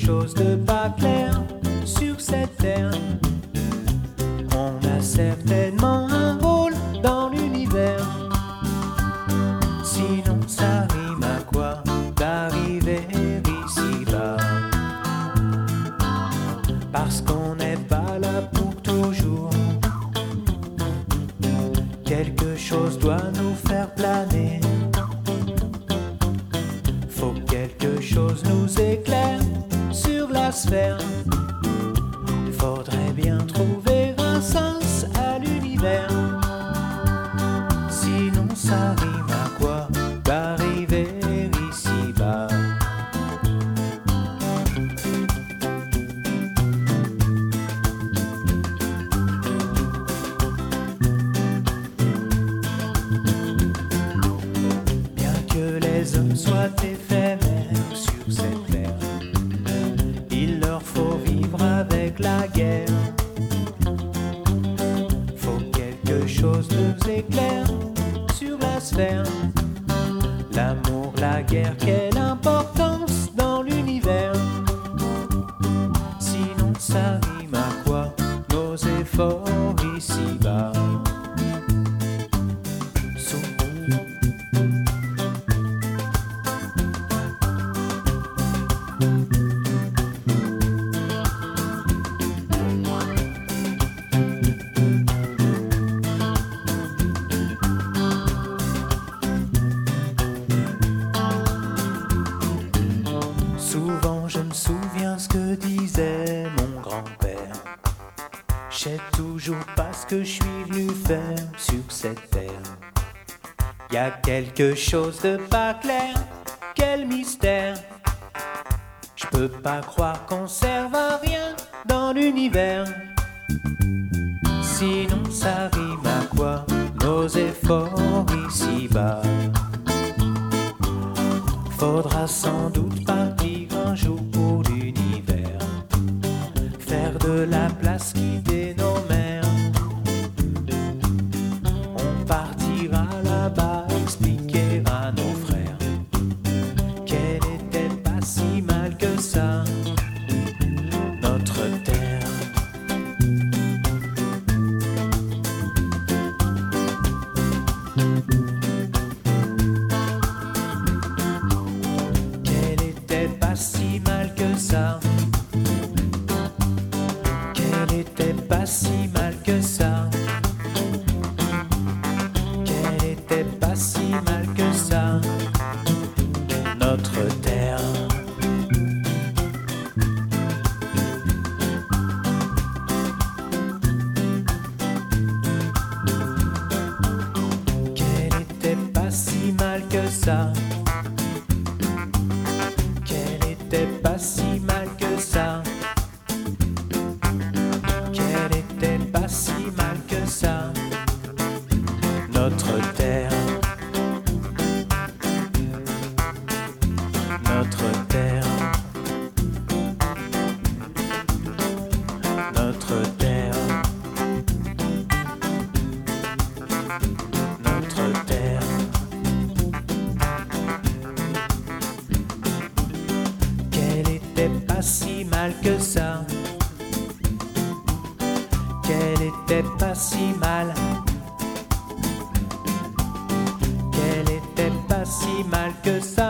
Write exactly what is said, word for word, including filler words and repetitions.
chose de pas clair sur cette terre. On a certainement un rôle dans l'univers. Sinon ça rime à quoi d'arriver ici-bas? Parce qu'on n'est pas là pour toujours. Quelque chose doit nous faire planer. Faut que quelque chose nous éclaire sur la sphère. Faudrait bien trouver un sens à l'univers. Sinon ça rime à quoi d'arriver ici-bas? Bien que les hommes soient éphémères sur cette terre, il leur faut vivre avec la guerre. Faut quelque chose nous éclaire sur la sphère. L'amour, la guerre, quelle importance dans l'univers? Sinon ça rime à quoi nos efforts ici-bas? Souvent je me souviens ce que disait mon grand-père. Je sais toujours pas ce que je suis venu faire sur cette terre. Y a quelque chose de pas clair, quel mystère. Je peux pas croire qu'on serve à rien dans l'univers. Sinon ça rime à quoi nos efforts ici-bas? Faudra sans doute partir un jour pour l'univers, faire de la place, quitter nos mers. On partira là-bas, expliquer à nos frères qu'elle était pas si mal que ça, notre terre. Pas si mal que ça, qu'elle était pas si mal que ça, qu'elle était pas si mal que ça, notre terre. Qu'elle était pas si mal que ça, pas si mal que ça, qu'elle était pas si mal que ça, notre terre, notre terre, notre terre, notre terre. Pas si mal que ça, qu'elle était pas si mal, qu'elle était pas si mal que ça.